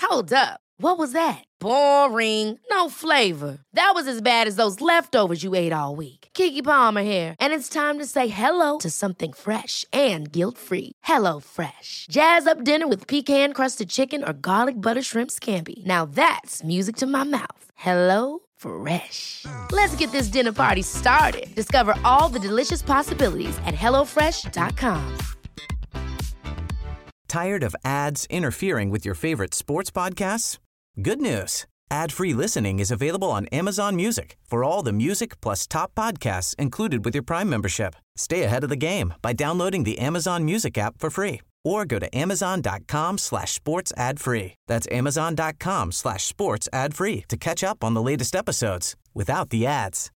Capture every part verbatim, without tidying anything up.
Hold up. What was that? Boring. No flavor. That was as bad as those leftovers you ate all week. Keke Palmer here, and it's time to say hello to something fresh and guilt-free. Hello Fresh. Jazz up dinner with pecan-crusted chicken or garlic butter shrimp scampi. Now that's music to my mouth. Hello Fresh. Let's get this dinner party started. Discover all the delicious possibilities at hello fresh dot com. Tired of ads interfering with your favorite sports podcasts? Good news. Ad-free listening is available on Amazon Music for all the music plus top podcasts included with your Prime membership. Stay ahead of the game by downloading the Amazon Music app for free or go to amazon.com slash sports ad free. That's amazon.com slash sports ad free to catch up on the latest episodes without the ads.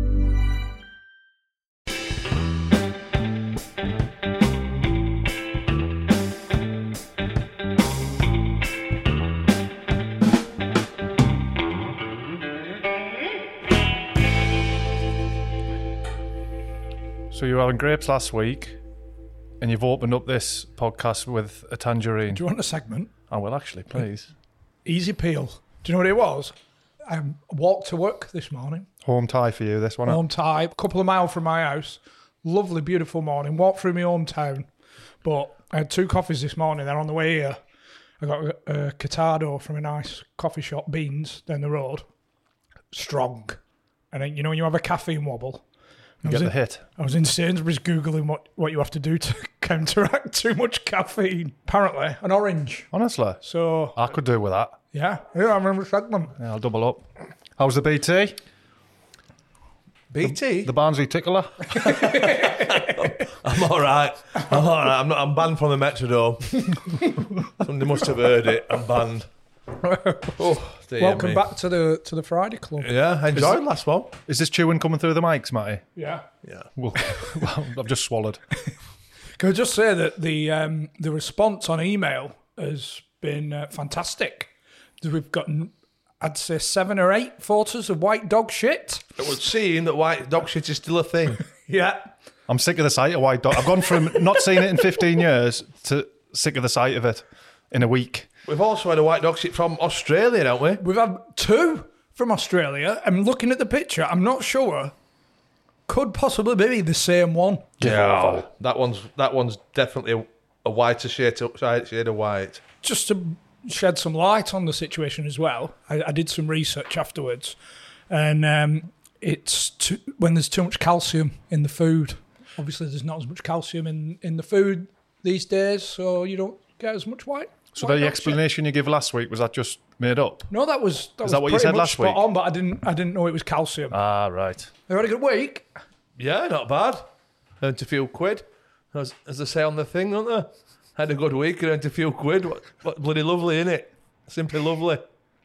So you were having grapes last week, and you've opened up this podcast with a tangerine. Do you want a segment? I will actually, please. Easy peel. Do you know what it was? I walked to work this morning. Home tie for you, this one. Home tie, a couple of miles from my house. Lovely, beautiful morning. Walked through my hometown. But I had two coffees this morning. Then on the way here, I got a, a Cortado from a nice coffee shop, Beans, down the road. Strong. And then, you know when you have a caffeine wobble? You get in, the hit. I was in Sainsbury's Googling what, what you have to do to counteract too much caffeine. Apparently, an orange. Honestly? So I could do with that. Yeah, yeah, I remember the segment. Yeah, I'll double up. How's the B T? B T? The, the Barnsley Tickler? I'm all right. I'm all right. I'm, not, I'm banned from the Metrodome. Somebody must have heard it. I'm banned. Oh, dear Welcome me. back to the to the Friday Club. Yeah, I enjoyed last one. Is this chewing coming through the mics, Matty? Yeah. Yeah. Well, well I've just swallowed. Can I just say that the um, the response on email has been uh, fantastic. We've gotten, I'd say, seven or eight photos of white dog shit. It was seeing that white dog shit is still a thing. Yeah. I'm sick of the sight of white dog. I've gone from not seeing it in fifteen years to sick of the sight of it in a week. We've also had a white dog shit from Australia, don't we? We've had two from Australia. I'm looking at the picture. I'm not sure. Could possibly be the same one. Yeah. That one's that one's definitely a, a whiter shade, shade of white. Just to shed some light on the situation as well, I, I did some research afterwards, and um, it's too, when there's too much calcium in the food. Obviously, there's not as much calcium in, in the food these days, so you don't get as much white. So white the dog explanation you gave last week, was that just made up? shit. No, that was that Is was that what you pretty said much last spot week? on, but I didn't I didn't know it was calcium. Ah, right. You had a good week. Yeah, not bad. Earned a few quid, as, as they say on the thing, don't they? Had a good week and earned a few quid. What, what bloody lovely, innit? Simply lovely.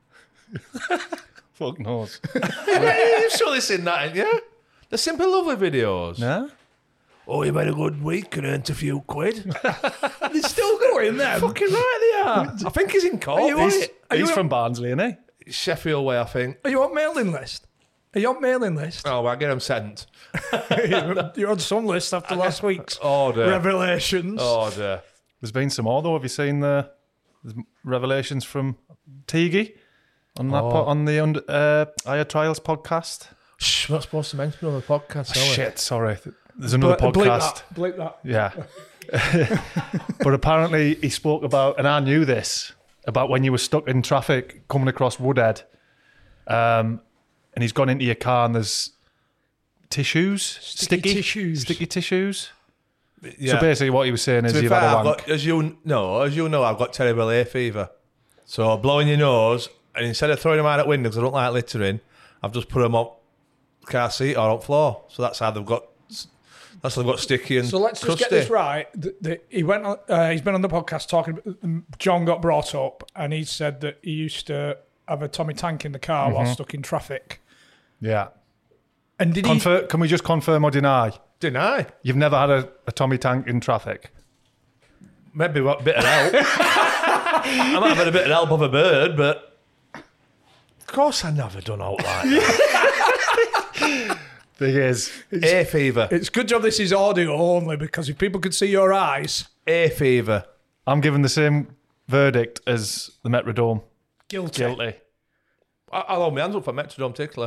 Fuck knows. You've surely seen that, haven't you? The Simply Lovely videos. Yeah? Oh, you had a good week and earned a few quid. They're still going there. Fucking right they are. I think he's in court. Are you on He's it? Are He's you, from Barnsley, isn't he? Sheffield way, I think. are you on mailing list? Are you on mailing list? Oh, well, I get him sent. You're on some list after last week's Order. revelations. Order. There's been some more, though. Have you seen the, the revelations from Teague on that Oh. po- on the under- uh, Higher Trials podcast? Shh, we're not supposed to mention it on the podcast, are we? Shit, sorry. There's another Ble- bleep podcast. that. Bleep that. Yeah. But apparently he spoke about, and I knew this, about when you were stuck in traffic coming across Woodhead. Um, and he's gone into your car and there's tissues, Sticky sticky tissues. sticky tissues. Yeah. So basically, what he was saying is To be you've fair, had a I've wank. got, as you know, as you know, I've got terrible hay fever. So blowing your nose, and instead of throwing them out at windows, because I don't like littering, I've just put them on car seat or on floor. So that's how they've got. That's how they've got sticky and So let's just crusty. get this right. The, the, he went. On, uh, he's been on the podcast talking. John got brought up, and he said that he used to have a Tommy Tank in the car while stuck in traffic. Yeah. And did Confir- can we just confirm or deny? Deny. You've never had a, a Tommy Tank in traffic? Maybe a bit of help. I might have had a bit of help of a bird, but of course I never done out like that. Thing is, Hay fever. he? It's good job this is audio only, because if people could see your eyes, Hay fever. I'm giving the same verdict as the Metrodome. Guilty. Guilty. I, I'll hold my hands up for Metrodome Tickler.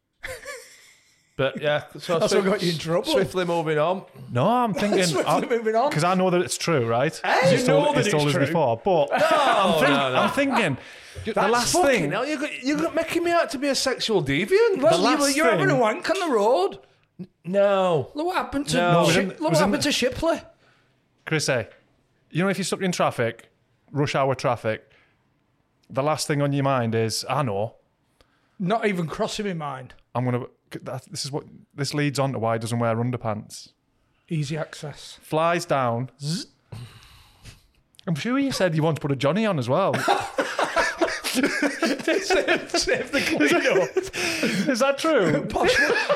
But yeah, so That's what got you in trouble. Swiftly moving on. No, I'm thinking Swiftly moving on. because I know that it's true, right? You He's know told, that he's told it's us true. before, but I'm, think- no, no. I'm thinking the That's last fucking thing. hell, you're, you're making me out to be a sexual deviant. Well, the you, last you're having a thing- wank on the road. No. Look what happened to No. Ship- Was in- look was what in happened to Shipley. Chris, eh, you know, if you're stuck in traffic, rush hour traffic, the last thing on your mind is, I know, Not even crossing my mind. I'm gonna. That, this is what this leads on to why he doesn't wear underpants. Easy access. Flies down. Zzz. I'm sure you said you want to put a Johnny on as well. Save the clean-up. Is that true? Posh,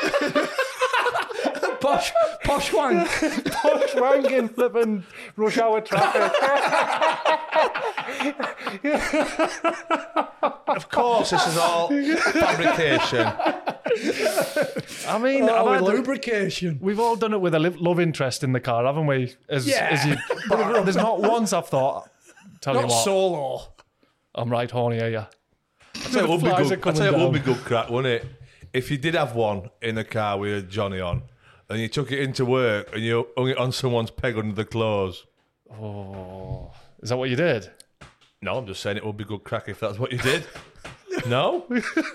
posh, posh wank. Posh wanking flipping rush hour traffic. Of course, this is all fabrication. I mean, Oh, I've with had- lubrication. we've all done it with a li- love interest in the car, haven't we? As, Yeah. as you, but there's not once I've thought, tell you Not what, solo. I'm right horny, are you? I tell you, it would be Flies are good. I coming tell you, it would be down. good crack, wouldn't it? If you did have one in the car with a Johnny on, and you took it into work and you hung it on someone's peg under the clothes. Oh, is that what you did? No, I'm just saying it would be good crack if that's what you did. No?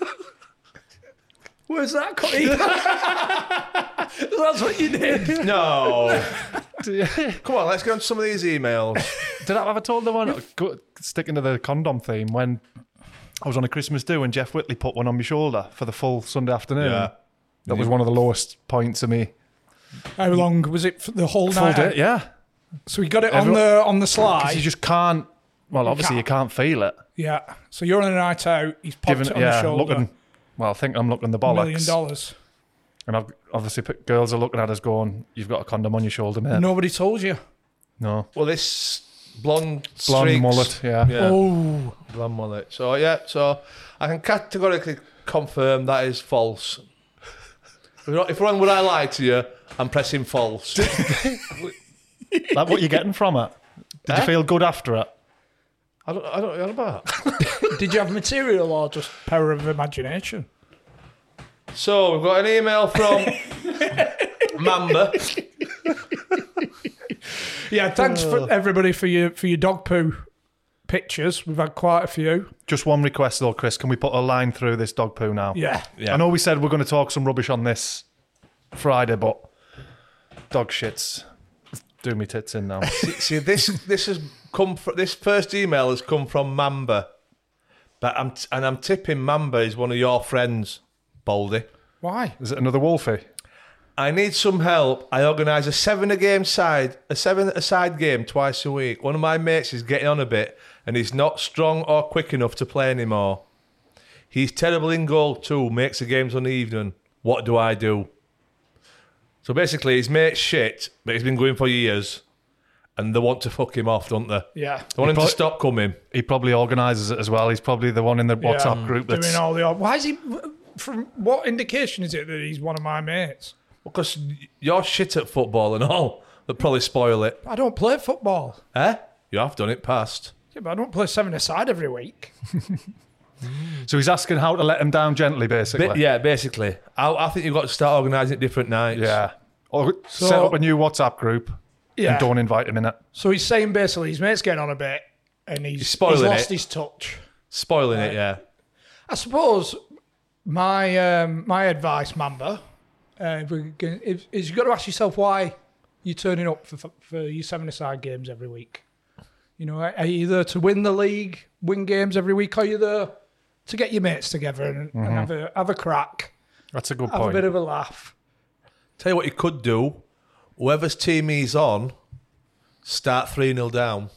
Where's that coming? That's what you did. No. Did Come on, let's get on to some of these emails. I have I told the one go- sticking to the condom theme when I was on a Christmas do and Jeff Whitley put one on my shoulder for the full Sunday afternoon. Yeah. That was one of the lowest points of me. How long was it for the whole Full night? day, yeah. So we got it on Everyone- the on the 'Cause slide. you just can't. Well, obviously you can't feel it. Yeah. So you're on a night out. He's popped Giving it on yeah, the shoulder. looking. Well, I think I'm looking the a million bollocks. dollars. And I've, obviously, p- girls are looking at us going, "You've got a condom on your shoulder, mate." Nobody told you. No, Well, this blonde blonde streaks- mullet. Yeah. Yeah, Oh. blonde mullet. So, yeah, so I can categorically confirm that is false. If we're on- if we're on Would I Lie to You, I'm pressing false. Like what you're getting from it? Did Eh? you feel good after it? I don't, I don't know about. Did you have material or just power of imagination? So we've got an email from Mamba. Yeah, thanks for everybody for your for your dog poo pictures. We've had quite a few. Just one request though, Chris. Can we put a line through this dog poo now? Yeah. Yeah. I know we said we're going to talk some rubbish on this Friday, but dog shits do me tits in now. See, this this has come from this first email has come from Mamba, but I'm and I'm tipping Mamba is one of your friends, Baldy. Why? Is it another Wolfie? I need some help. I organise a seven a game side, a seven a side game twice a week. One of my mates is getting on a bit, and he's not strong or quick enough to play anymore. He's terrible in goal too. Makes the games uneven. What do I do? So basically, his mate's shit, but he's been going for years, and they want to fuck him off, don't they? Yeah. They want him He to stop coming. He probably organises it as well. He's probably the one in the WhatsApp Yeah. group that's Doing all the odd. Why is he? From what indication is it that he's one of my mates? Because you're shit at football and all. They'll probably spoil it. I don't play football. Eh? You have done it past. Yeah, but I don't play seven aside every week. So he's asking how to let him down gently, basically. Ba- yeah, basically. I, I think you've got to start organising it different nights. Yeah. Or So- set up a new WhatsApp group Yeah. and don't invite him in it. So he's saying basically his mate's getting on a bit, and he's, He's spoiling he's lost it. his touch. Spoiling it, yeah. I suppose my um, my advice, Mamba, uh, if we can, if, is you've got to ask yourself why you're turning up for for your seven-a-side games every week. You know, are you there to win the league, win games every week, or are you there to get your mates together and, and have a have a crack, That's a good have point. a bit of a laugh? Tell you what you could do. Whoever's team he's on, start three nil down.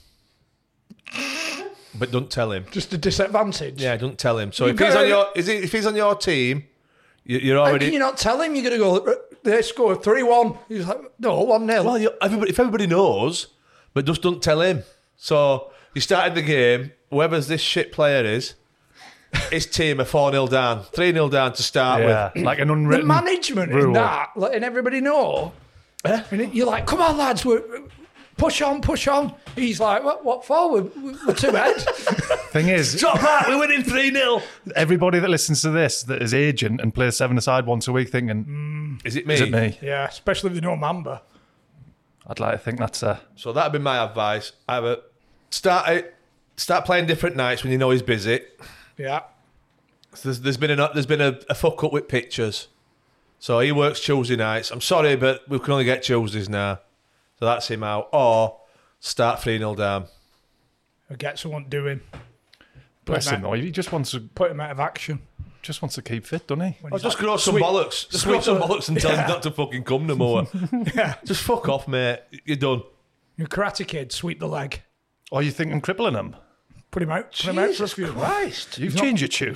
But don't tell him. Just a disadvantage. Yeah, don't tell him. So You've if he's got on to- your is he, if he's on your team, you, you're How already can you not tell him you're going to go, they score three one? He's like, no, one nil. Well, you, everybody, if everybody knows, but just don't tell him. So you started the game, whoever's this shit player is, his team are four nil down, three nil down to start yeah. with. Like an the unwritten management in rule. that, letting everybody know. Eh? And it- you're like, come on, lads, we're, push on, push on. He's like, what, what for? We're, we're two head. Thing is, Drop back, we're winning three nil. everybody that listens to this that is agent and plays seven-a-side once a week thinking, Is it me? is it me? Yeah, especially if they know Mamba. I'd like to think that's a... So that'd be my advice. Either start it, start playing different nights when you know he's busy. Yeah. So there's, there's been a there's been a, a fuck up with pictures. So he works Tuesday nights. I'm sorry, but we can only get Tuesdays now. So that's him out. Or start three nil down. Or get someone doing. Bless Put him, though. He just wants to Put him out of action. just wants to keep fit, doesn't he? Or just grow some Sweet- bollocks. Just grow some bollocks and tell him not to fucking come no more. Yeah. Just fuck off, mate. You're done. Your Karate Kid, sweep the leg. Or are you thinking crippling him? Put him out. Put him out for a Jesus few. Christ. You've changed your tune.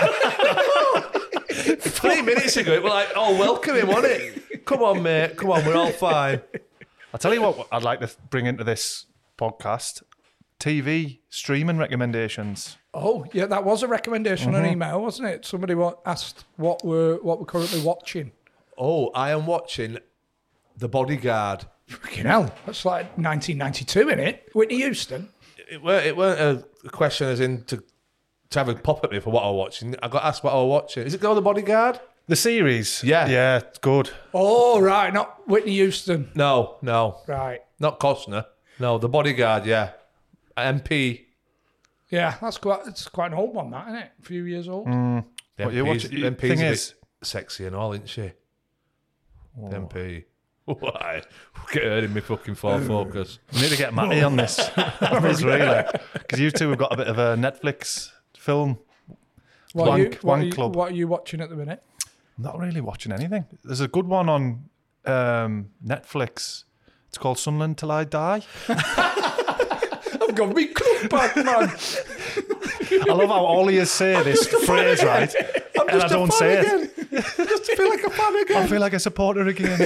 Three minutes ago, it was like, oh, welcome him, wasn't it? Come on, mate. Come on, we're all fine. I'll tell you what I'd like to bring into this podcast. T V streaming recommendations. Oh, yeah, that was a recommendation Mm-hmm. on email, wasn't it? Somebody wa- asked what we're, what we're currently watching. Oh, I am watching The Bodyguard. Fucking hell. That's like nineteen ninety-two, innit? Whitney Houston. It weren't, it weren't a question as in to, to have a pop at me for what I was watching. I got asked what I was watching. Is it called The Bodyguard? The series. Yeah. Yeah, it's good. Oh, right. Not Whitney Houston. No, no. Right. Not Costner. No, The Bodyguard, yeah. M P. Yeah, that's quite, it's quite an old one, that, isn't it? A few years old. The What you MP's, watch- the MP's thing a bit is- sexy and all, isn't she? The M P. Why? Get her in me fucking full focus. We need to get Matty on this. on this really. Because you two have got a bit of a Netflix film. What, are you, Wank- what, are Wank you, Club. what are you watching at the minute? Not really watching anything. There's a good one on um, Netflix. It's called Sunderland Till I Die. I've got me club back, man. I love how all he is say this phrase, right? and I don't say it. I just feel like a fan again. I feel like a supporter again.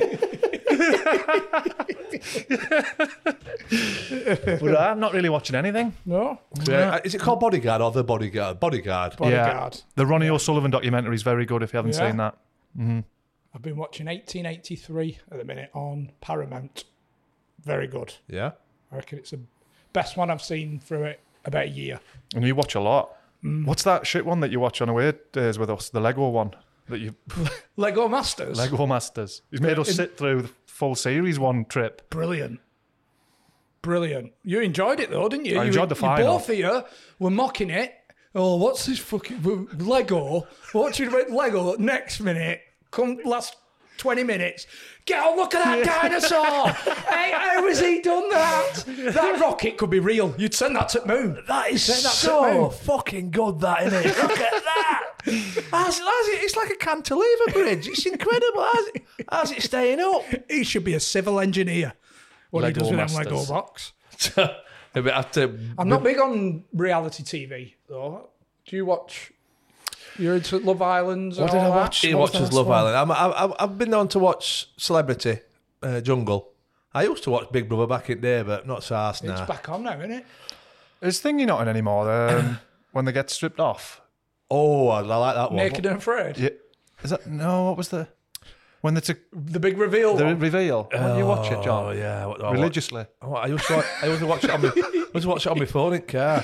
But I'm not really watching anything. No? Yeah. Is it called Bodyguard or The Bodyguard? Bodyguard. Bodyguard. Yeah. The Ronnie O'Sullivan documentary is very good if you haven't Yeah. seen that. I've been watching eighteen eighty-three at the minute on Paramount. Very good. Yeah. I reckon it's the best one I've seen for it about a year. And you watch a lot. What's that shit one that you watch on away days with us? The Lego one that you Lego Masters. Lego Masters. He's made us sit through the full series one trip. Brilliant. Brilliant. You enjoyed it though, didn't you? I you, enjoyed the you final. Both of you were mocking it. Oh, what's this fucking Lego? Watching about Lego next minute. Come last twenty minutes. Get on, look at that dinosaur. Hey, how has he done that? That rocket could be real. You'd send that to the moon. That is Send that to the so moon. fucking good, that, isn't it? Look at that. How's, how's it? It's like a cantilever bridge. It's incredible. How's it, how's it staying up? He should be a civil engineer. What Lego he does with them Masters. Lego box. Maybe I have to, I'm not big on reality T V though. Do you watch? You're into Love Island. What did I watch? He What was the watches last Love one? Island. I'm, I've, I've been on to watch Celebrity uh, Jungle. I used to watch Big Brother back in the day, but not so fast It's now. back on now, isn't it? Is thingy not in anymore? Um, when they get stripped off. Oh, I like that one. Naked and Afraid. Yeah. Is that no? What was the when they took The big reveal. the one. reveal? When do you watch it, John? Oh yeah, what do I watch? Religiously. Oh, I used to. Watch, I used to watch it on my. I used to watch it on my phone in the car.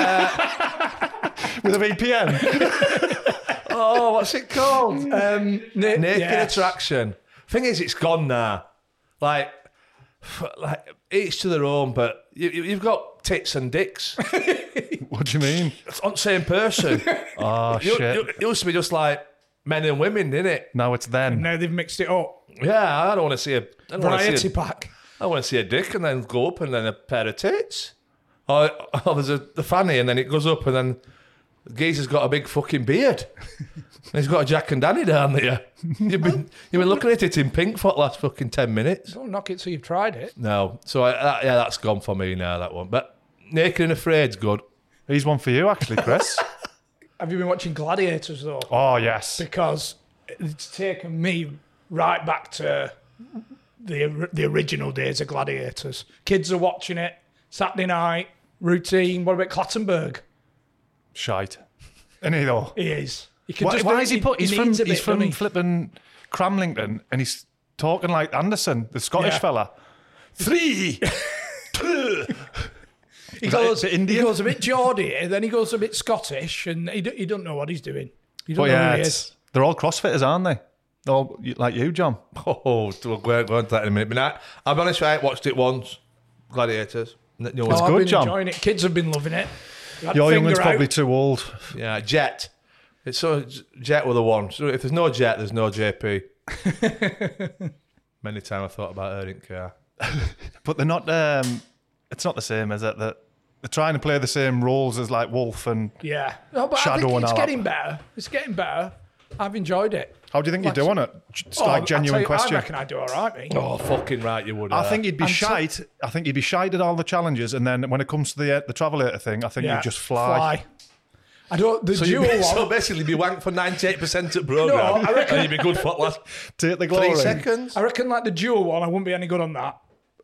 With a V P N. Oh, what's it called? Um, na- Naked yes. Attraction. Thing is, it's gone now. Like, like each to their own. But you, you- you've got tits and dicks. What do you mean? It's on the same person. Oh You- shit. you- It used to be just like men and women, didn't it? Now it's them. Now they've mixed it up. Yeah, I don't want to see a. I don't want to Variety see a, pack. I want to see a dick and then go up and then a pair of tits. Or, or there's a the fanny and then it goes up and then the geezer's got a big fucking beard. And he's got a Jack and Danny down there. You've been you've been looking at it in pink for the last fucking ten minutes. Don't knock it till you've tried it. No, so I, that, yeah, that's gone for me now. That one, but Naked and Afraid's good. He's one for you, actually, Chris. Have you been watching Gladiators though? Oh yes. Because it's taken me right back to the the original days of Gladiators. Kids are watching it. Saturday night routine. What about Clattenburg? Shite. Isn't he though? He is. He can Why, just why do- is he put? He's from. needs a He's bit, from doesn't he? flipping Cramlington, and he's talking like Anderson, the Scottish Yeah. fella. Three, two. He Is that goes, it, he Indian? goes a bit Geordie, and then he goes a bit Scottish, and he, d- he don't know what he's doing. He But don't know yeah, who he it's, is. they're all CrossFitters, aren't they? They're all like you, John. Oh, we'll go, go into that in a minute. But I, I'll be honest, I watched it once. Gladiators. No, It's Oh, I've good, been John. enjoying it. Kids have been loving it. Had Your finger young'un's out. probably too old. Yeah, Jet. It's so Jet were the one. So if there's no Jet, there's no J P. Many times I thought about her in car. But they're not. Um, it's not the same, is it? That they're trying to play the same roles as like Wolf and. Yeah. No, but I Shadow think and it's all getting that. better. It's getting better. I've enjoyed it. How do you think Like- you're doing it? It's Oh, like I genuine tell you, question. I reckon I do all right, mate. Oh, fucking right, you would. I uh, think you'd be I'm so- shite. I think you'd be shite at all the challenges, and then when it comes to the uh, the Travelator thing, I think Yeah, you'd just fly. I don't. The so, dual you'd be, one. so basically be wanked for ninety-eight percent at programme. No, I reckon- And you'd be good for last Take the glory. three seconds. I reckon like the dual one, I wouldn't be any good on that.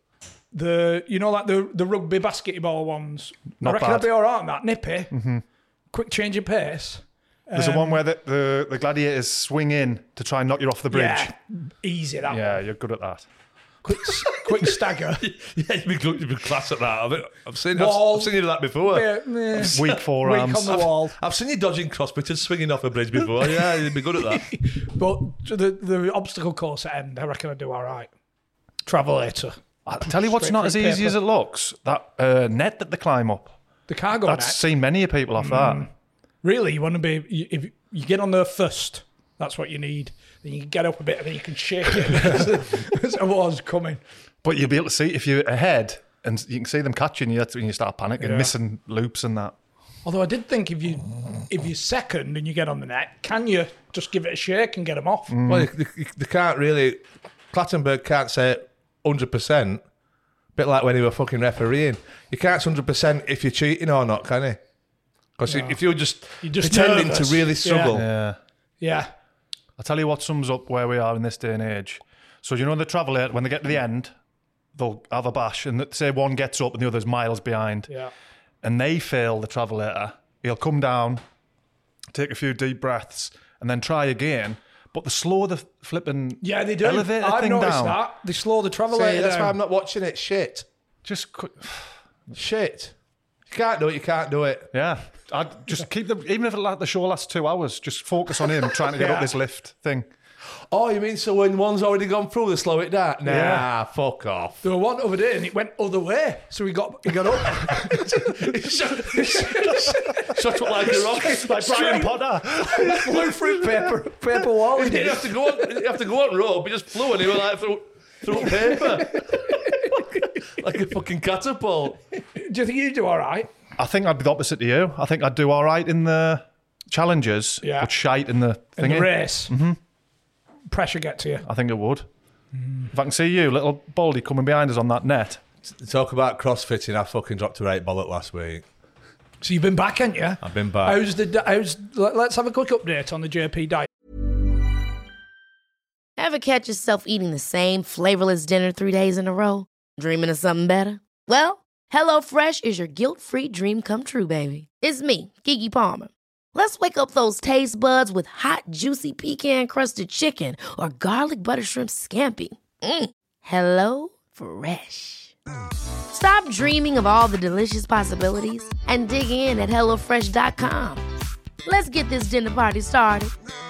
The you know like the the rugby basketball ones. Not I reckon bad. I'd be all right on that. Nippy, quick change of pace. There's the one where the, the the gladiators swing in to try and knock you off the bridge. Yeah, easy that Yeah, one. you're good at that. Quick, quick stagger. Yeah, you'd be good. You'd be class at that. I've, I've seen. I've, Wall. I've seen you do that before. Yeah, meh. Weak Weak forearms. on the wall. I've seen you dodging crossfitters swinging off a bridge before. Yeah, you'd be good at that. But the the obstacle course at end, I reckon I do all right. Travelator. I tell you what's Straight not through as easy paper. as it looks. That uh, net that they climb up. The cargo I've net. seen many of people off that. Really, you want to be you, if you get on there first. That's what you need. Then you can get up a bit and then you can shake it as a war's coming. But you'll be able to see if you're ahead, and you can see them catching you. That's when you start panicking, Yeah. missing loops and that. Although I did think if you if you're second and you get on the net, can you just give it a shake and get them off? Well, they, they, they can't really. Clattenburg can't say one hundred percent. Bit like when he were fucking refereeing. You can't say one hundred percent if you're cheating or not, can he? Because if you're just, You're just pretending nervous. to really struggle. Yeah. Yeah. I'll tell you what sums up where we are in this day and age. So, you know, the Travelator, when they get to the end, they'll have a bash, and say one gets up and the other's miles behind, Yeah. and they fail the Travelator. He'll come down, take a few deep breaths, and then try again. But they slow the flipping Yeah, they do. elevator I've thing noticed down. that. They slow the travel See, later that's why down. I'm not watching it. Shit. Just, qu- Shit. You can't do it, you can't do it. yeah. I'd just keep them, even if it, like, the show lasts two hours, just focus on him trying to get Yeah. up this lift thing. Oh, you mean so when one's already gone through, they slow it down? Nah, Yeah. fuck off. There were one over there and it went other way. So he got he got up. Shut up like a rocket. Like Brian Potter. Flew through paper paper wall. He You did. have to go on. You have to go on rope. He just flew and he was like through, through paper, like a fucking catapult. Do you think you do all right? I think I'd be the opposite to you. I think I'd do all right in the challenges, Yeah. but shite in the In thingy. the race. Mm-hmm. Pressure get to you. I think it would. If I can see you, little Baldy, coming behind us on that net. Talk about crossfitting. I fucking dropped a right bollock last week. So you've been back, haven't you? I've been back. How's the how's let- let's have a quick update on the J P diet. Ever catch yourself eating the same flavorless dinner three days in a row? Dreaming of something better? Well, HelloFresh is your guilt-free dream come true, baby. It's me, Keke Palmer. Let's wake up those taste buds with hot, juicy pecan-crusted chicken or garlic butter shrimp scampi. Mm. Hello Fresh. Stop dreaming of all the delicious possibilities and dig in at hello fresh dot com. Let's get this dinner party started.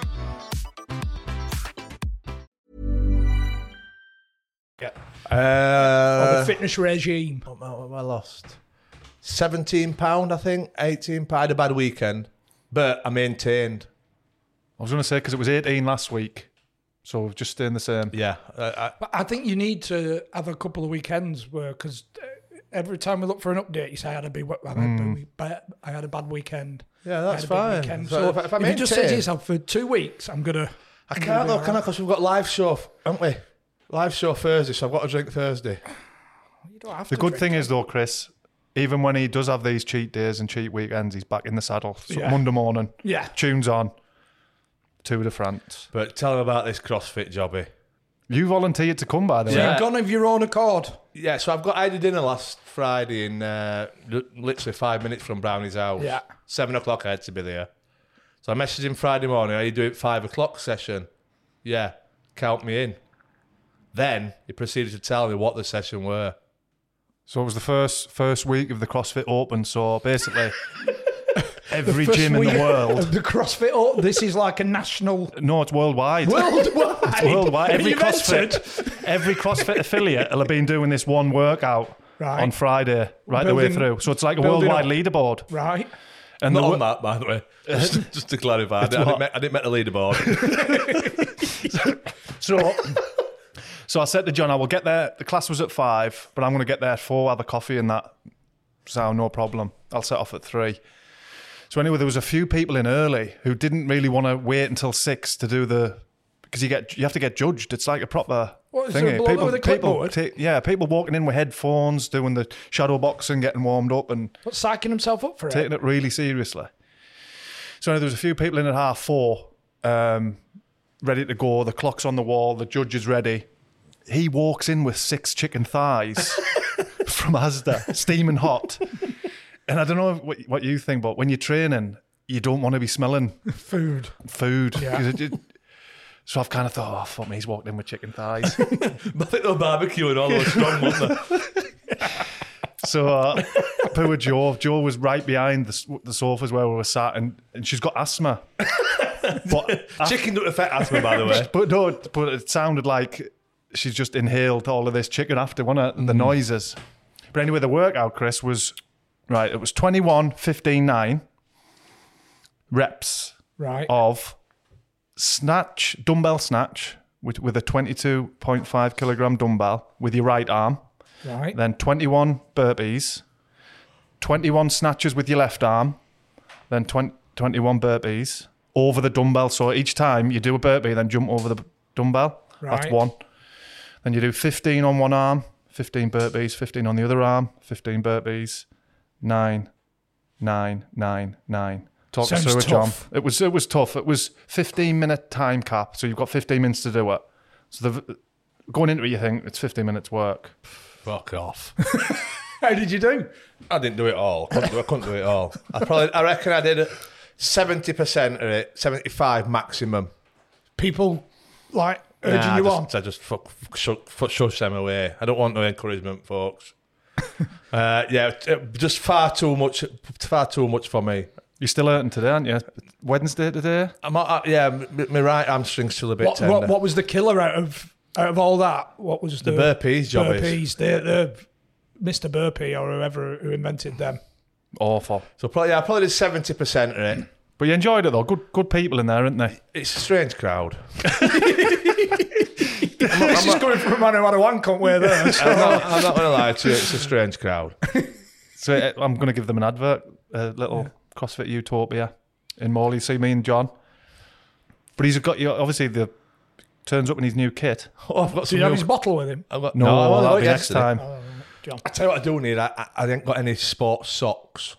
Uh, the fitness regime. what am I- what have I lost? seventeen pound, I think. eighteen pound. I had a bad weekend, but I maintained. I was going to say, because it was eighteen last week, so we've just staying the same. Yeah. Uh, I, But I think you need to have a couple of weekends where, because every time we look for an update, you say I had a big, I had, a, bad, I had a bad weekend. Yeah, I that's had a big fine. weekend. So So, if I- if I if, you just say to maintain- yourself for two weeks, I'm gonna. I can't though, can I? Because we've got live show, haven't we? Live show Thursday, so I've got to drink Thursday. You don't have The to good drink. thing is, though, Chris, even when he does have these cheat days and cheat weekends, he's back in the saddle. So Yeah. Monday morning, Yeah. tunes on, Tour de France. But tell them about this CrossFit jobby. You volunteered to come, by the So way. Yeah. you've gone of your own accord. Yeah, so I've got I had a dinner last Friday in uh, li- literally five minutes from Brownie's house. Yeah. Seven o'clock I had to be there. So I messaged him Friday morning, are you doing five o'clock session? Yeah, count me in. Then he proceeded to tell me what the session were. So it was the first first week of the CrossFit Open. So basically, every First gym in week the world. of the CrossFit. Oh, this is like a national. No, it's worldwide. Worldwide. It's worldwide. Every You've entered. CrossFit, every CrossFit affiliate will have been doing this one workout Right. on Friday, right the Building- way through. So it's like a building worldwide up. leaderboard. Right. And Not the, on that, by the way. Just, just to clarify, I, didn't- I, what? didn't make, I didn't make the leaderboard. so, so I said to John, I will get there. The class was at five, but I'm going to get there at four, have a coffee and that. So no problem. I'll set off at three. So anyway, there was a few people in early who didn't really want to wait until six to do the, because you get you have to get judged. It's like a proper What, is thingy. there a bloke with a people, clipboard? ta- yeah, people walking in with headphones, doing the shadow boxing, getting warmed up, and What's psyching himself up for taking it? it really seriously. So anyway, there was a few people in at half four, um, ready to go. The clock's on the wall. The judge is ready. He walks in with six chicken thighs from Asda, steaming hot. And I don't know what, what you think, but when you're training, you don't want to be smelling Food. food. Yeah. 'Cause it- it- so I've kind of thought, oh, fuck me, he's walked in with chicken thighs. I think they were barbecuing all those strong, weren't they? So uh, poor Joe, Joe was right behind the, s- the sofas where we were sat, and, and she's got asthma. But Chicken don't affect asthma, by the way. But no, but it sounded like she's just inhaled all of this chicken after one of the noises. But anyway, the workout, Chris, was right. It was twenty-one, fifteen, nine reps Right. of snatch, dumbbell snatch with, with a twenty-two point five kilogram dumbbell with your right arm. Right. Then twenty-one burpees, twenty-one snatches with your left arm, then twenty, twenty-one burpees over the dumbbell. So each time you do a burpee, then jump over the dumbbell. That's Right. one. Then you do fifteen on one arm, fifteen burpees, fifteen on the other arm, fifteen burpees, nine, nine, nine, nine. Talk us Sounds through it, John. tough. It was, it was tough. It was fifteen minute time cap. So you've got fifteen minutes to do it. So the, going into it, you think it's fifteen minutes work. Fuck off. How did you do? I didn't do it all. Couldn't do, I couldn't do it all. I probably, I reckon I did seventy percent of it, seventy-five maximum. People like urging Nah, I you just, on. I just fuck, fuck, shush, fuck, shush them away. I don't want no encouragement, folks. uh, yeah, it- just far too much. Far too much for me. You're still hurting today, aren't you? Wednesday today? I'm, uh, yeah, m- my right hamstring's still a bit What, tender. what, what was the killer out of out of all that? What was the, The burpees job is. burpees, the, the Mister Burpee or whoever who invented them. Awful. So probably, yeah, I probably did seventy percent of it. But you enjoyed it though. Good good people in there, aren't they? It's a strange crowd. This is coming from a man who had a wank on way there. So. I'm not, I'm not going to lie to you. It's a strange crowd. So uh, I'm going to give them an advert, a little CrossFit Utopia in Morley. See me and John. But he's got you. Obviously, the turns up in his new kit. Oh, I've got Do some you have new- his bottle with him? I've got, No, no, I've only that'll got be it next yesterday. time. John. I tell you what I do need. I, I, I ain't got any sports socks.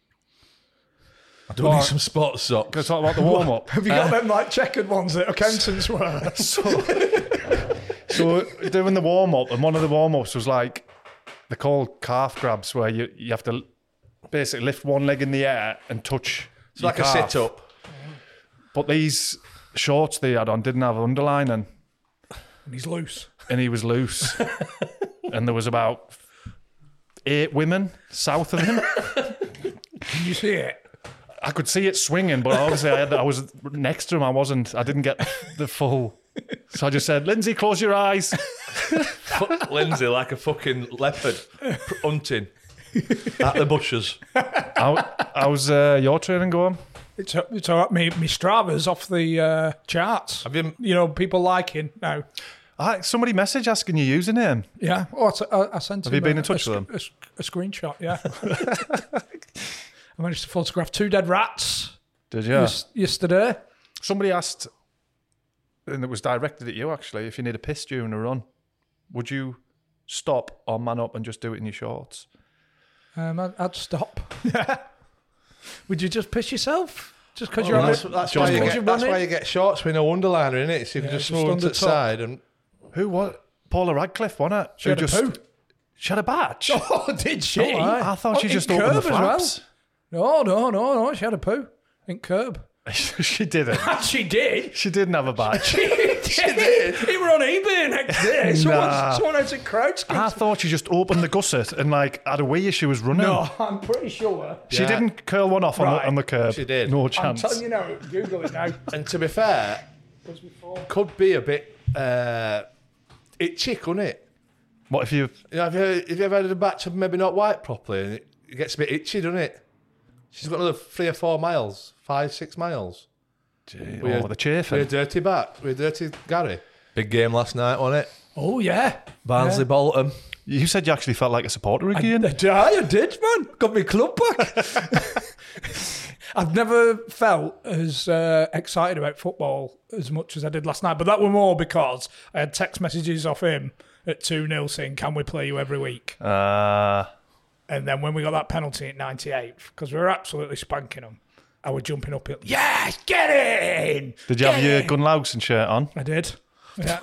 I do What? need some sports socks. Going to talk about the warm up. Have you got them like checkered ones that accountants wear? So doing the warm up, and one of the warm ups was like they're called calf grabs, where you you have to basically lift one leg in the air and touch. It's like a sit up. But these shorts they had on didn't have underlining, And he's loose. and he was loose, and there was about eight women south of him. Can you see it? I could see it swinging, but obviously I, had, I was next to him. I wasn't. I didn't get the full. So I just said, "Lindsay, close your eyes." Fuck Lindsay like a fucking leopard hunting at the bushes. How, how's uh, your training going? It's it's all right. Me, me Strava's off the uh, charts. Have you? You know, people liking now. I, somebody messaged asking your username. Yeah. Oh, I, t- I, I sent Have him you been a, in touch a, with them? A, s- a screenshot, yeah. I managed to photograph two dead rats Did you? yes, yesterday. Somebody asked, and it was directed at you actually, if you need a piss during a run, would you stop or man up and just do it in your shorts? Um, I'd, I'd stop. Would you just piss yourself? Just because Well, you're that's on it? that's, John why you Wall. get, that's why you get shorts with no underliner in it, so you can Yeah, just just move on to the the top. side and. Who, what? Paula Radcliffe, wasn't it? She Who had a just, poo. She had a batch? Oh, did she? I thought Oh, she in just opened the Curb as well. flaps. No, no, no, no. She had a poo in Curb. She didn't. She did. She didn't have a badge. She did. She did. It were on eBay next day. Someone, Nah. someone had to crouch. I thought she just opened the gusset and like had a wee as she was running. No, I'm pretty sure. She Yeah. didn't curl one off on, Right. the, on the curb. She did. No I'm chance. telling you now. Google it now. And to be fair, could be a bit uh, itchy, couldn't it? What if you? You know, have, you, have you ever had a batch of maybe not wiped properly and it, it gets a bit itchy, doesn't it? She's got another three or four miles, five, six miles. Gee, We oh, had- the chafing. With a dirty back, with a dirty Gary. Big game last night, wasn't it? Oh yeah. Barnsley, Yeah. Bolton. You said you actually felt like a supporter again. I, I, I did, man. Got my club back. I've never felt as uh, excited about football as much as I did last night, but that were more because I had text messages off him at two nil saying, "Can we play you every week?" Uh, And then when we got that penalty at ninety-eight, because we were absolutely spanking them, I was jumping up. At, yes, get in! did you Get have your in!" Gunlausen shirt on? I did. Yeah.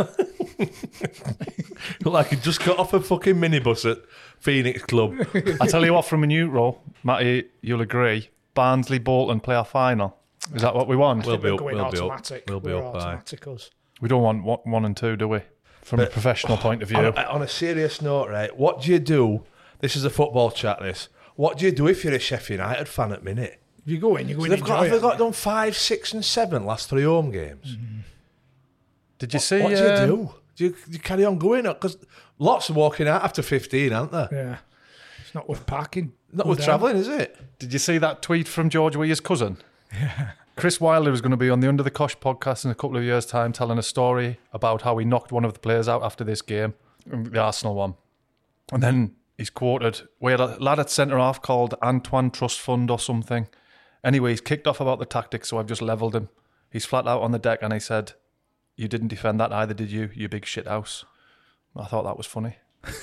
Looked like he just got off a fucking minibus at Phoenix Club. I tell you what, from a neutral, Matty, you'll agree. Barnsley Bolton play our final. Is that what we want? We'll be We're up. going We'll be up. automatic. We'll be We're up. Aye. automatic us. We don't want one, one and two, do we? From a professional point of view. On, on a serious note, right? What do you do? This is a football chat. This. What do you do if you're a Sheffield United fan at minute? If you go in, you go So in. they've and got, have enjoy they it. got done five, six, and seven last three home games? Did you see? What do you um, do? Do you, do you carry on going? Because lots are walking out after fifteen, aren't there? Yeah. It's not worth parking. Not Go with down. travelling, is it? Did you see that tweet from George Weah's cousin? Yeah. Chris Wilder is going to be on the Under the Cosh podcast in a couple of years' time telling a story about how he knocked one of the players out after this game, the Arsenal one. And then he's quoted, we had a lad at centre-half called Antoine Trust Fund or something. Anyway, he's kicked off about the tactics, so I've just levelled him. He's flat out on the deck and he said, you didn't defend that either, did you, you big shithouse? I thought that was funny.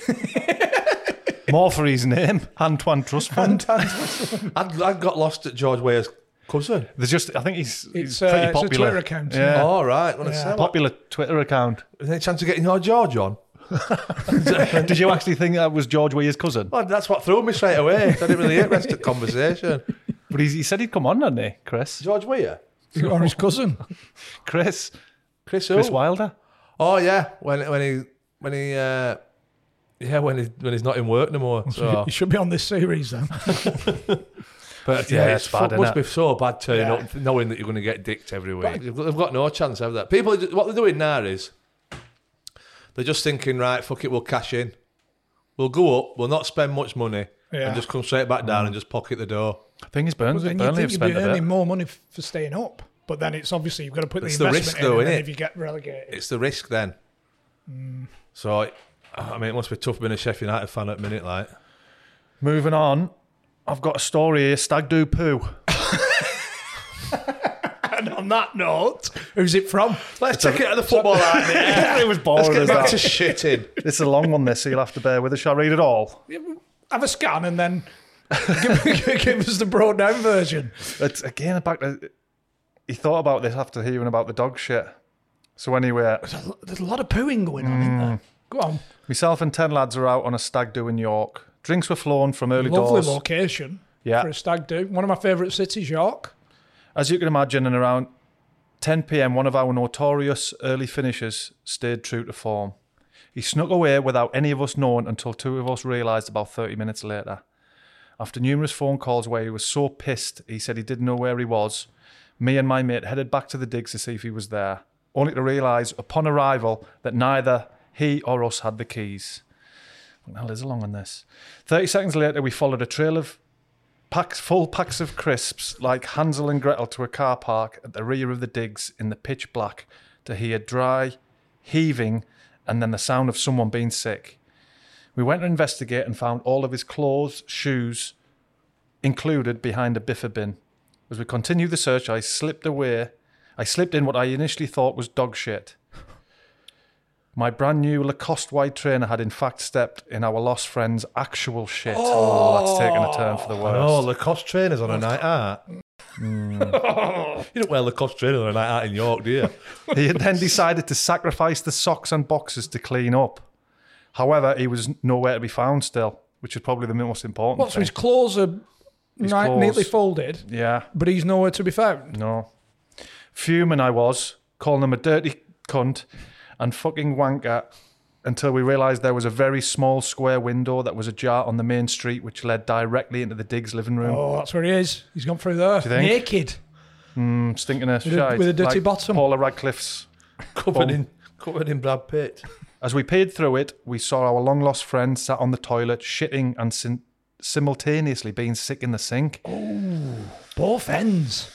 More for his name, Antoine Trust Fund. I'd, I got lost at George Weah's cousin. There's just, I think he's, he's It's, pretty uh, it's a popular. Twitter account, isn't Yeah, All oh, right. Well, Yeah. yeah. popular Twitter account. Is there any chance of getting your George on? Did you actually think that was George Weah's cousin? Well, that's what threw me straight away. I didn't really interest the conversation. But he, he said he'd come on, didn't he, Chris? George Weah? Or his cousin. Chris? Chris who? Chris Wilder? Oh yeah, when when he when he uh, yeah when he when he's not in work no more. So. You should be on this series then. But Yeah, yeah, it's it's bad, fuck, must innit? be so bad turning Yeah. up knowing that you're going to get dicked every week. They've got, they've got no chance of that. People, what they're doing now is they're just thinking, right, fuck it, we'll cash in, we'll go up, we'll not spend much money, Yeah. and just come straight back down and just pocket the door. I think it's Burnley. Then you Burnley think have you'd be spent a earning bit. more money f- for staying up. But then it's obviously you've got to put It's the the investment risk in, though, and then innit? if you get relegated. It's the risk then. So, I mean, it must be tough being a Sheffield United fan at the minute, like. Moving on, I've got a story here. Stag do poo. And on that note, who's it from? Let's take it to the football line. It was Let's boring get as back that. to shitting. It's a long one, this, so you'll have to bear with us. Shall I read it all? Have a scan and then give, give us the broad down version. It's again back to. He thought about this after hearing about the dog shit. So anyway, There's a lot of pooing going on, isn't there? Go on. myself and ten lads are out on a stag do in York. Drinks were flown from early Lovely doors. location Yeah. for a stag do. One of my favourite cities, York. As you can imagine, and around ten p.m, one of our notorious early finishers stayed true to form. He snuck away without any of us knowing until two of us realised about thirty minutes later. After numerous phone calls where he was so pissed he said he didn't know where he was, me and my mate headed back to the digs to see if he was there, only to realise upon arrival that neither he or us had the keys. What the hell is along on this? thirty seconds later we followed a trail of packs, full packs of crisps like Hansel and Gretel to a car park at the rear of the digs in the pitch black to hear dry heaving and then the sound of someone being sick. We went to investigate and found all of his clothes, shoes included behind a biffa bin. As we continued the search, I slipped away. I slipped in what I initially thought was dog shit. My brand new Lacoste white trainer had in fact stepped in our lost friend's actual shit. Oh, that's taken a turn for the worst. Oh, Lacoste trainers on a night out. You don't wear Lacoste trainers on a night out in York, do you? He had then decided to sacrifice the socks and boxes to clean up. However, he was nowhere to be found still, which is probably the most important What, so thing. his clothes are ni- clothes. neatly folded, Yeah, but he's nowhere to be found? no. Fuming I was, calling him a dirty cunt and fucking wanker, until we realised there was a very small square window that was ajar on the main street which led directly into the Diggs living room. Oh, that's where he is. He's gone through there. Do you think? Naked. Mm, stinking of With a- shite. with a dirty like bottom. Paula Radcliffe's. Covered bum. in, covered in Brad Pitt. As we peered through it, we saw our long-lost friend sat on the toilet, shitting and sim- simultaneously being sick in the sink. Both ends.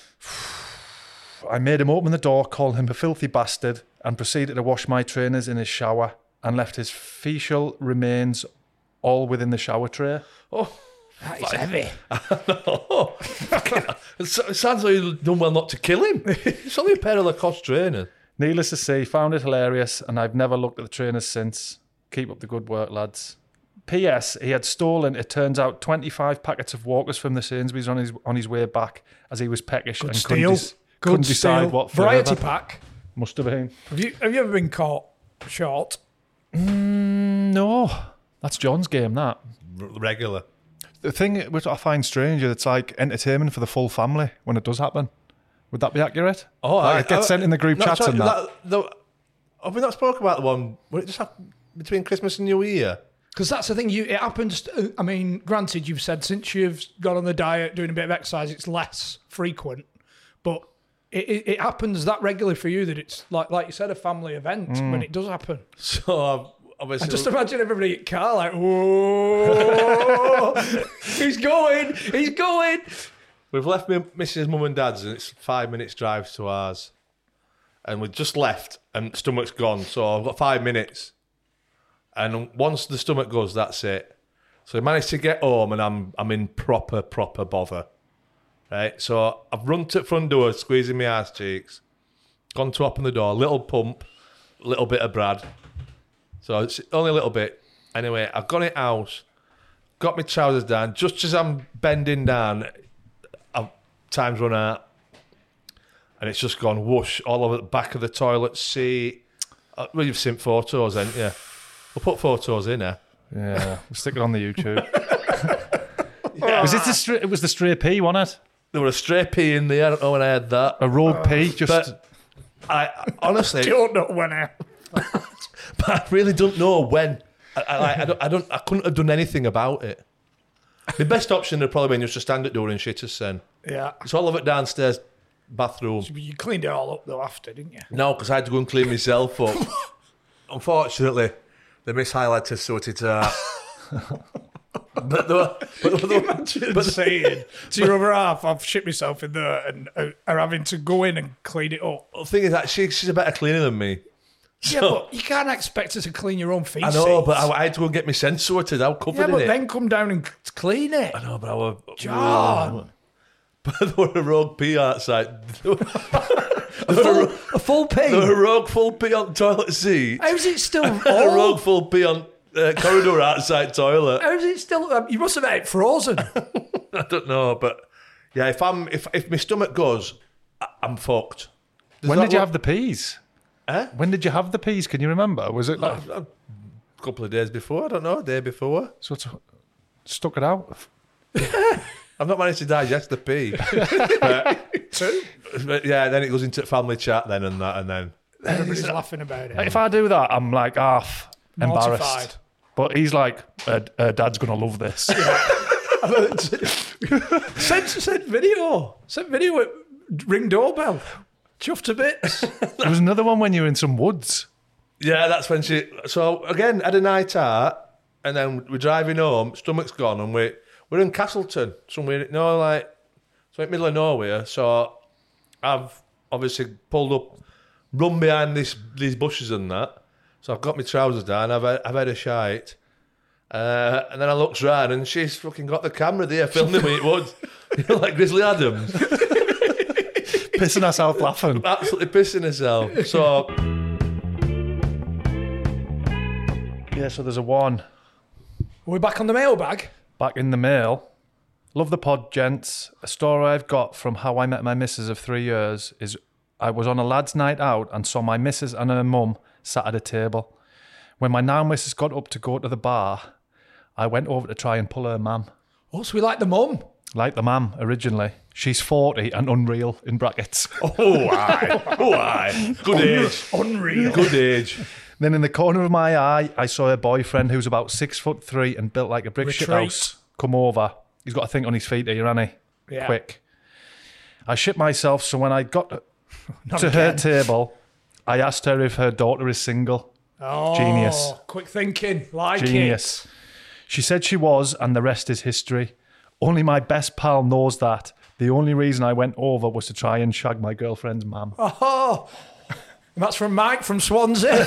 I made him open the door, called him a filthy bastard, and proceeded to wash my trainers in his shower and left his facial remains all within the shower tray. Oh, That is heavy. no. It sounds like you've done well not to kill him. It's only a pair of Lacoste trainers. Needless to say, found it hilarious, and I've never looked at the trainers since. Keep up the good work, lads. P S. He had stolen, it turns out, twenty-five packets of Walkers from the Sainsbury's on his on his way back as he was peckish Good and steal. couldn't, des- Good couldn't decide steal. what Variety flavour. pack. Must have been. Have you have you ever been caught short? Mm, no, that's John's game, that. R- regular. The thing which I find strange is it's like entertainment for the full family when it does happen. Would that be accurate? Oh, like I, it gets I- sent in the group no, chats sorry, and that. the, have we not spoke about the one where it just happened between Christmas and New Year? Because that's the thing. You it happens. I mean, granted, you've said since you've got on the diet, doing a bit of exercise, it's less frequent, but it, it, it happens that regularly for you that it's like like you said, a family event when it does happen. So I've obviously. I just imagine everybody at car like, whoa, he's going, he's going. We've left me Missus Mum and Dad's, and it's five minutes drive to ours. And we've just left, and stomach's gone. So I've got five minutes. And once the stomach goes, that's it. So I managed to get home, and I'm I'm in proper, proper bother. Right? So I've run to the front door, squeezing my ass cheeks. Gone to open the door, little pump, little bit of Brad. So it's only a little bit. Anyway, I've got it out, got my trousers down. Just as I'm bending down, I've, time's run out. And it's just gone whoosh all over the back of the toilet seat. Uh, well, you've seen photos, haven't you? We'll put photos in there. Yeah, we'll stick it on the YouTube. Was it the stray, it was the stray pea, wasn't it? There was a stray pee in there. I don't know when I had that. A rogue pea, just But I honestly, Don't know when I. but I really don't know when. I, I, like, I, don't, I don't. I couldn't have done anything about it. The best option would probably been just to stand at door and shit us then. Yeah, It's all of it downstairs bathroom. you cleaned it all up though after, didn't you? No, because I had to go and clean myself up. Unfortunately, the Miss Highlighter sorted it out. But the but the Imagine but saying to your other half, I've shit myself in there, and uh, are having to go in and clean it up. the thing is that she, she's a better cleaner than me. Yeah, but you can't expect her to clean your own feet. I know, but I, I had to go and get my sense sorted. I was covered yeah, in but it. then come down and c- clean it. I know, but I was. John. But there were a rogue pee outside. There were A full, a full pee. there were a rogue full pee on toilet seat. How's it still And a rogue all? full pee on uh, corridor outside toilet. How's it still? Um, you must have had it frozen. I don't know, but yeah, if I'm if if my stomach goes, I, I'm fucked. Does when that did you look- have the peas? Eh? When did you have the peas? Can you remember? Was it like A couple of days before, I don't know, a day before. so? It's, stuck it out. I've not managed to digest the pee. Two. But yeah, then it goes into family chat then and that, and then Everybody's laughing about it. If I do that, I'm like half embarrassed. Mortified. But he's like, uh, uh, Dad's gonna love this. Send send video. Send video at Ring doorbell. Chuffed to bits. There was another one when you were in some woods. yeah, that's when she. So again, had a night out, and then we're driving home. Stomach's gone, and we we're in Castleton, somewhere. You know, like so in the middle of nowhere. So I've obviously pulled up, run behind this these bushes and that. So I've got my trousers down. I've had, I've had a shite. Uh, and then I looked round and she's fucking got the camera there filming me. It was, you know, like Grizzly Adams, Pissing herself laughing. absolutely pissing herself. So Yeah, so there's a one We're back on the mailbag. back in the mail. Love the pod, gents. A story I've got from how I met my missus of three years is I was on a lad's night out and saw my missus and her mum sat at a table. When my now missus got up to go to the bar, I went over to try and pull her mum. Oh, so we like the mum. like the mum originally. She's forty and unreal in brackets. Oh, aye. Oh, aye. Good age. Unreal. Good age. Then in the corner of my eye, I saw her boyfriend, who's about six foot three and built like a brick shit Retreat. house, come over. He's got a thing on his feet here, hasn't he? Yeah. Quick. I shit myself, so when I got to Not her again. table, I asked her if her daughter is single. Oh, Genius. Quick thinking. Like Genius. She said she was, and the rest is history. Only my best pal knows that. The only reason I went over was to try and shag my girlfriend's mum. it. Oh, and that's from Mike from Swansea.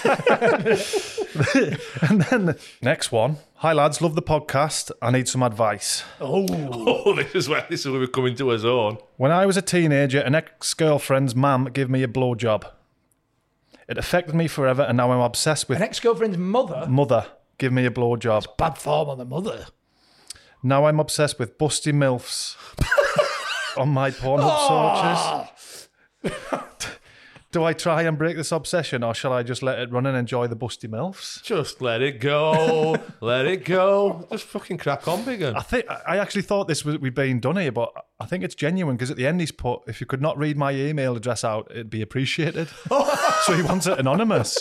And then the next one. Hi lads, love the podcast. I need some advice. Oh, this is where this is where we're coming to a zone. When I was a teenager, an ex-girlfriend's mum gave me a blowjob. It affected me forever, and now I'm obsessed with An ex-girlfriend's mother. mother. Give me a blowjob. Bad form on the mother. Now I'm obsessed with busty milfs on my Pornhub searches. Do I try and break this obsession, or shall I just let it run and enjoy the busty milfs? Just let it go. Let it go. Just fucking crack on, bigger. I think I actually thought this was we'd been done here, but I think it's genuine because at the end he's put, "If you could not read my email address out, it'd be appreciated." So he wants it anonymous.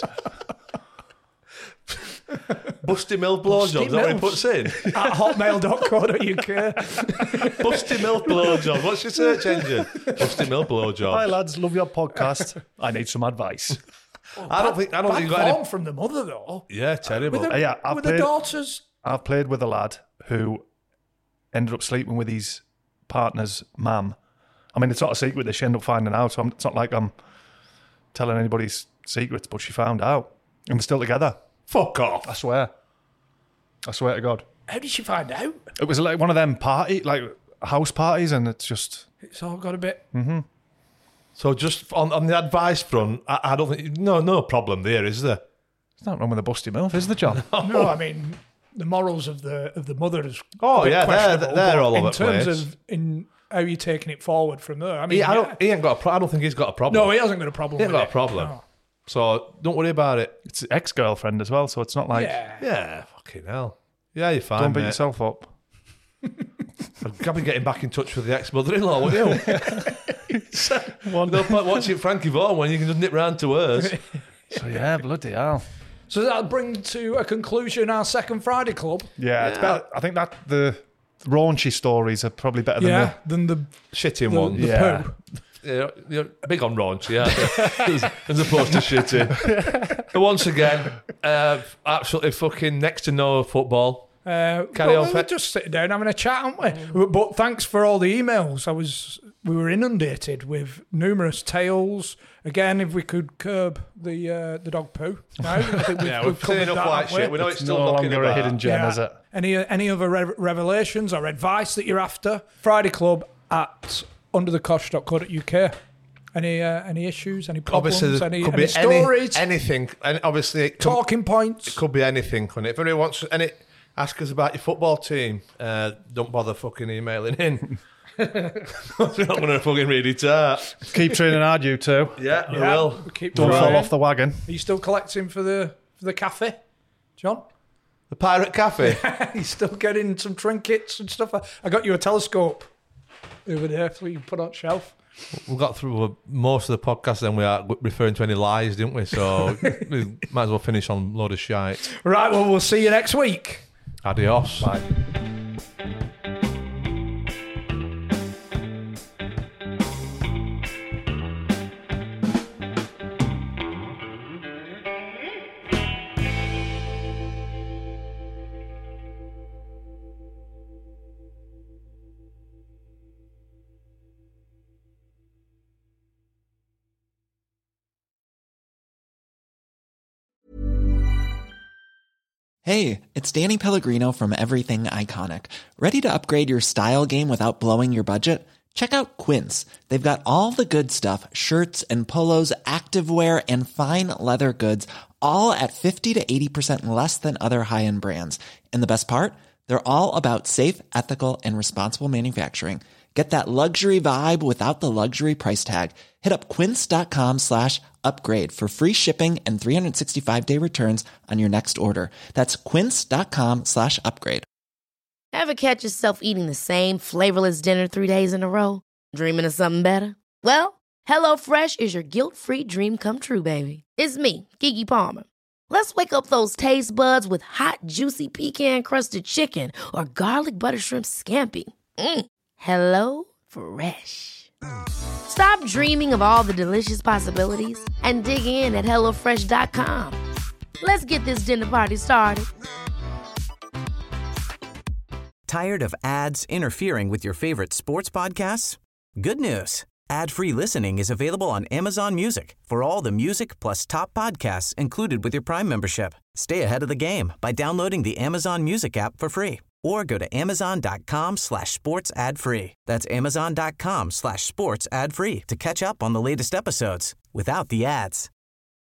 Busty Mill blowjob, is that what he puts in? At hotmail dot co dot uk. Busty Mill blowjob. What's your search engine? Busty Mill Hi blowjob. lads, love your podcast. I need some advice. I don't think I don't Bad think you got form any. from the mother, though. Yeah, terrible. With the, Yeah, I've with the played- daughters. I've played with a lad who ended up sleeping with his partner's mum. I mean, it's not a secret that she ended up finding out, so I'm, it's not like I'm telling anybody's secrets, but she found out. And we're still together. Fuck off. I swear. I swear to God. How did she find out? It was like one of them party, like house parties, and it's just... It's all got a bit. So just on, on the advice front, I, I don't think no no problem there, is there? There's nothing wrong with a busty milf, is there, John? No, I mean the morals of the of the mother is. Oh, a bit yeah, they're- questionable, they're but all over in the terms place. of in how you're taking it forward from there. I mean, He, I yeah. don't. He ain't got a. Pro- I don't think he's got a problem. no, he hasn't got a problem. He ain't with got a it. problem. No. So don't worry about it. It's ex-girlfriend as well, so it's not like... Yeah. Yeah, fucking hell. Yeah, you're fine. Don't beat mate. yourself up. I'd be getting back in touch with the ex-mother-in-law, wouldn't you? No point watching Frankie Vaughan when you can just nip round to hers. So yeah, bloody hell. So that'll bring to a conclusion our second Friday club. Yeah, it's better. I think that the raunchy stories are probly better than Yeah, than the Shitting the, one. the Yeah. poo. Yeah, you're big on raunch, yeah. as, as opposed to shitting. But once again, uh, absolutely fucking next to no football. Uh, Carry well, on, we were Fe- just sitting down having a chat, aren't we? But thanks for all the emails. I was we were inundated with numerous tales. Again, if we could curb the uh, the dog poo. No, I think we've, Yeah, we've we've seen covered enough that, white haven't we? shit. We know it's it's still no knocking longer a about. hidden gem, Yeah. is it? Any any other re- revelations or advice that you're after? Friday Club at under the cosh dot co dot uk. Any uh, any issues? Any problems? Obviously, there any, could any be stories? any, anything. And obviously, it could, talking points? it could be anything. Couldn't it? If anyone wants any, ask us about your football team. Uh, don't bother fucking emailing in. We're not going to fucking read it out. Keep training hard, you two. Yeah, we Yeah, will. we keep Don't trying. fall off the wagon. Are you still collecting for the for the cafe, John? The Pirate Cafe. You still getting some trinkets and stuff? I got you a telescope the other day for you put on shelf. We got through most of the podcast, then we are referring to any lies, didn't we? So we might as well finish on a load of shite. Right, well, we'll see you next week. Adios. Bye. Hey, it's Danny Pellegrino from Everything Iconic. Ready to upgrade your style game without blowing your budget? Check out Quince. They've got all the good stuff, shirts and polos, activewear, and fine leather goods, all at fifty to eighty percent less than other high-end brands. And the best part? They're all about safe, ethical, and responsible manufacturing. Get that luxury vibe without the luxury price tag. Hit up quince.com slash upgrade for free shipping and three sixty-five day returns on your next order. That's quince.com slash upgrade. Ever catch yourself eating the same flavorless dinner three days in a row? Dreaming of something better? Well, HelloFresh is your guilt-free dream come true, baby. It's me, Keke Palmer. Let's wake up those taste buds with hot, juicy pecan-crusted chicken or garlic butter shrimp scampi. Mm. Hello Fresh. Stop dreaming of all the delicious possibilities and dig in at hello fresh dot com. Let's get this dinner party started. Tired of ads interfering with your favorite sports podcasts? Good news. Ad-free listening is available on Amazon Music for all the music plus top podcasts included with your Prime membership. Stay ahead of the game by downloading the Amazon Music app for free or go to amazon.com slash sports ad free. That's amazon.com slash sports ad free to catch up on the latest episodes without the ads.